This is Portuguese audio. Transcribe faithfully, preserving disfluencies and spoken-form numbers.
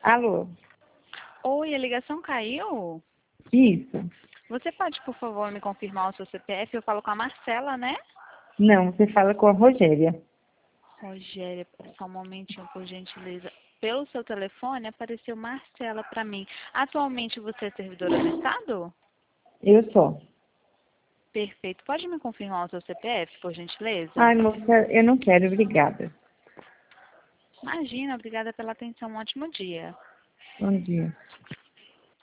Alô? Oi, a ligação caiu? Isso. Você pode, por favor, me confirmar o seu C P F? Eu falo com a Marcela, né? Não, você fala com a Rogéria. Rogéria, só um momentinho, por gentileza. Pelo seu telefone apareceu Marcela para mim. Atualmente você é servidora do Estado? Eu sou. Perfeito. Pode me confirmar o seu C P F, por gentileza? Ai, moça, eu não quero, obrigada. Imagina, obrigada pela atenção. Um ótimo dia. Bom dia.